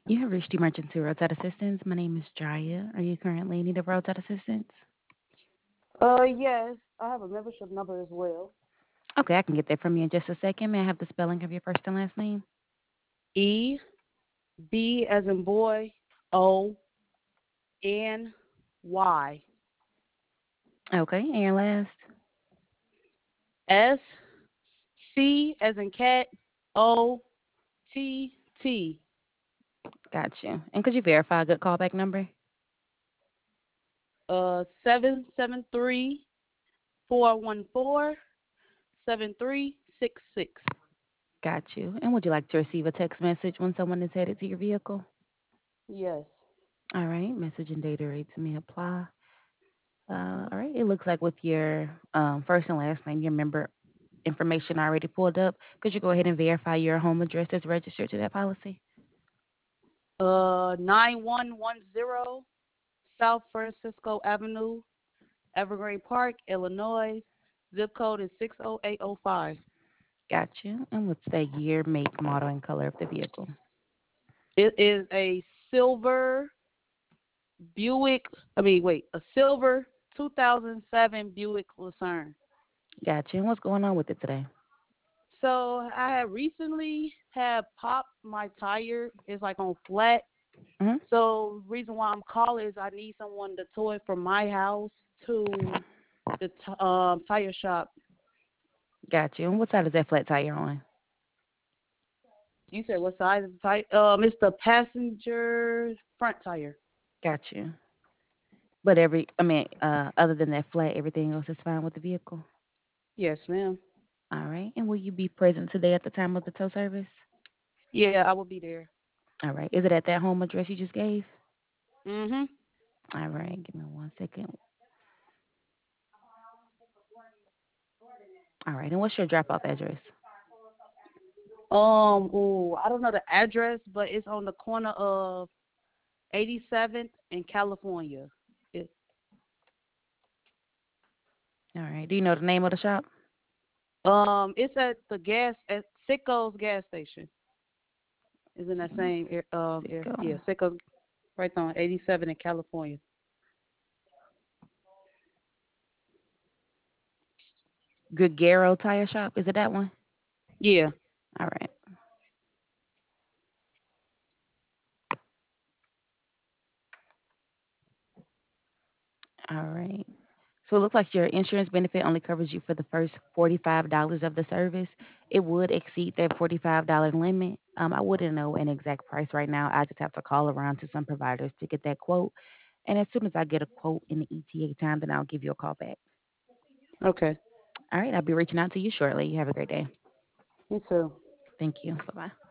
You have reached emergency roadside assistance. My name is Jaya. Are you currently in need of roadside assistance? Yes, I have a membership number as well. Okay, I can get that from you in just a second. May I have the spelling of your first and last name? E B as in boy, O N Y Okay, and your last? S C as in cat, O T T. Got you. And could you verify a good callback number? 773-414-7366. Got you. And would you like to receive a text message when someone is headed to your vehicle? Yes. All right, message and data rates may apply. All right, it looks like with your first and last name, your member information already pulled up. Could you go ahead and verify your home address is registered to that policy? 9110 South Francisco Avenue, Evergreen Park, Illinois. Zip code is 60805. Got you. And what's the year, make, model, and color of the vehicle? It is a silver Buick, a silver 2007 Buick Lucerne. Got you. And what's going on with it today? So I had recently had popped my tire. It's like on flat. Hmm. So reason why I'm calling is I need someone to tow it from my house to the tire shop. Got you. And what side is that flat tire on? You said what size of the tire? It's the passenger front tire. Got you. But other than that flat, everything else is fine with the vehicle. Yes, ma'am. All right. And will you be present today at the time of the tow service? Yeah, I will be there. All right. Is it at that home address you just gave? Mhm. All right. Give me 1 second. All right. And what's your drop off address? I don't know the address, but it's on the corner of 87th in California. It, All right. Do you know the name of the shop? it's at Sicko's gas station. Is in that same Sicko. yeah, Sicko's right on 87 in California. Gregaro Tire Shop. Is it that one? Yeah. All right. All right. So it looks like your insurance benefit only covers you for the first $45 of the service. It would exceed that $45 limit. I wouldn't know an exact price right now. I just have to call around to some providers to get that quote. And as soon as I get a quote in the ETA time, then I'll give you a call back. Okay. All right. I'll be reaching out to you shortly. You have a great day. Me too. Thank you. Bye bye.